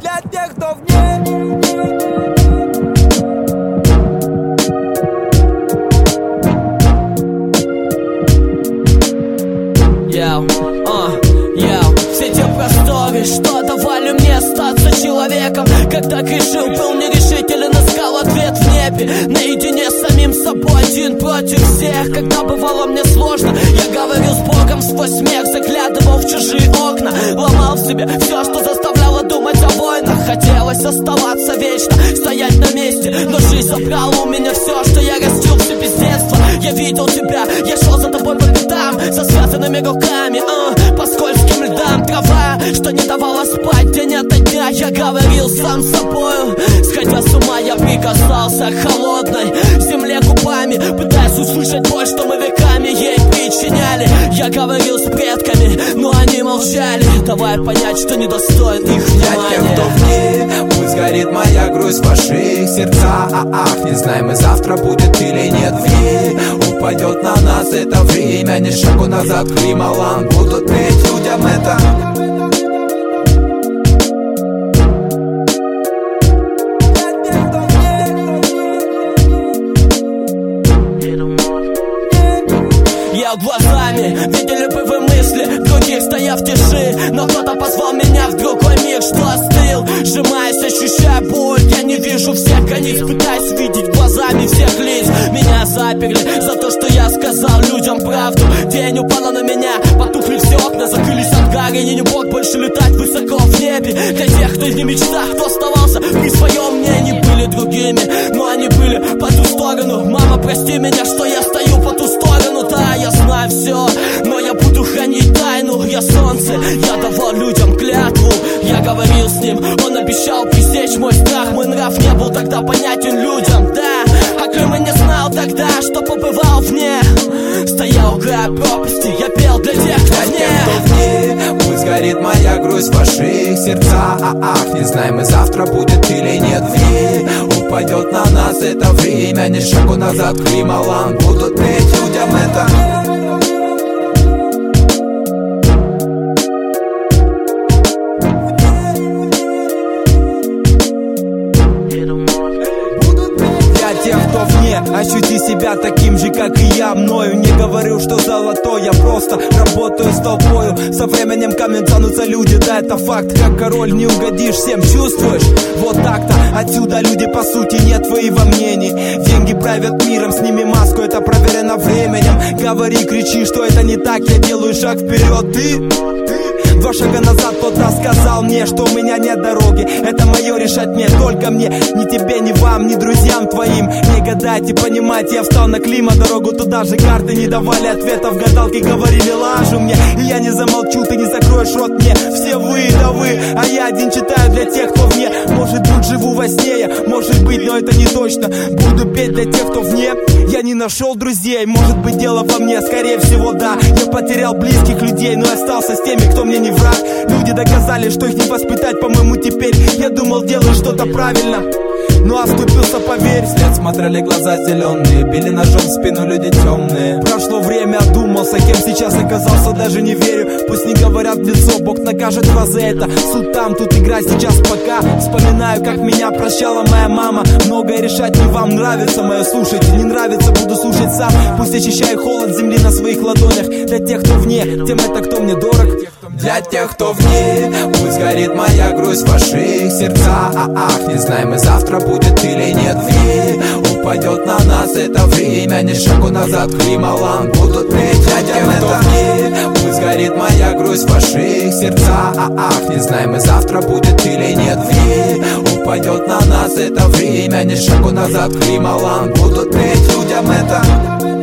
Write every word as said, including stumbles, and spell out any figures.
для тех, кто вне. Йоу, а, йоу. Все те просторы, что давали мне остаться человеком. Когда грешил, был нерешителен, искал ответ в небе. Наедине с самим собой, один против всех. Когда бывало мне сложно, я говорил с Богом сквозь смех. Заглядывал в чужие окна, ломал в себе все, что заставляло думать о войнах. Хотелось оставаться вечно, стоять на месте, но жизнь забрала у меня все, что я растил все без детства. Я видел тебя, я шел за тобой по пятам, со связанными руками, э, по скользким льдам. Трава, что не давала спать день ото дня. Я говорил сам с собою, сходя с ума, я прикасался к холодной земле губами, пытаясь услышать боль, что мы веками ей причиняли. Я говорил с предками, но они молчали, давая понять, что недостоин их внимания. Для тех, кто вне, пусть горит моя грусть в ваших сердцах. Ах, не знаем, мы завтра будет или нет. Вне упадет на нас это время, ни шагу назад, Клималан. Будут петь людям это. Я глазами, видели бы вы мысли других, стоя в тиши, но кто-то позвал меня в другой мир, что остыл, сжимаясь, ощущая боль. Я не вижу всех границ, пытаюсь видеть глазами всех лиц. Меня заперли за то, что я сказал людям правду. День упала на меня, потухли все окна, закрылись ангари. Я не мог больше летать высоко в небе. Для тех, кто не в мечтах, кто оставался при своем мнении, были другими, но они были по ту сторону. Мама, прости меня, что я стою по ту сторону. Да, я знаю все, но я буду хранить тайну. Я солнце, я давал людям клятву. Я говорил с ним, он обещал пресечь мой страх. Мой нрав не был тогда понятен людям, да. А Крым и не знал тогда, что побывал вне. Стоял у края пропасти, я пел для тех, кто вне. Для тех, кто вне, пусть горит моя грусть в ваших сердцах. Ах, не знаем, мы завтра будет или нет. Вне упадет на нас это время, ни шагу назад, Клималан. Будут петь людям это. Тех, кто вне, ощути себя таким же, как и я. Мною не говорю, что золотой, я просто работаю с толпою. Со временем камнем тянутся люди, да, это факт. Как король не угодишь всем, чувствуешь? Вот так-то, отсюда люди по сути нет твоего мнений. Деньги правят миром, сними маску, это проверено временем. Говори, кричи, что это не так, я делаю шаг вперед. Ты... Два шага назад кто-то сказал мне, что у меня нет дороги. Это мое решать мне, только мне. Ни тебе, ни вам, ни друзьям твоим. Не гадать и понимать, я встал на Клима. Дорогу туда же, карты не давали ответов. Гадалки говорили ложу мне, и я не замолчу, ты не закроешь рот мне. Все вы, да вы, а я один читаю для тех, кто вне. Может быть, живу во сне я, может быть, но это не точно. Буду петь для тех, кто вне. Я не нашел друзей, может быть, дело во мне, скорее всего, да. Я потерял близких людей, но остался с теми, кто мне не враг. Люди доказали, что их не воспитать, по-моему, теперь. Я думал, делаю что-то правильно, но оступился, поверь. Вслед смотрели глаза зеленые, били ножом в спину люди темные. Прошло время, одумался, кем сейчас оказался, даже не верю. Пусть не говорят в лицо, Бог накажет вас за это. Суд там, тут игра сейчас пока. Вспоминаю, как меня прощала моя мама. Многое решать не вам, нравится мое слушать. Не нравится, буду слушать сам. Пусть ощущаю холод земли на своих ладонях. Для тех, кто вне, тем это кто мне дорог. Для тех, кто вне, пусть горит моя грусть в ваших сердцах. Ах, не знаем, мы завтра будет или нет. Вне упадет на нас это время, ни шагу назад, Клималан. Будут петь людям это. Вне пусть горит моя грусть в ваших сердцах. Ах, не знаем, мы завтра будет или нет. Вне упадет на нас это время, ни шагу назад, Клималан. Будут петь людям это.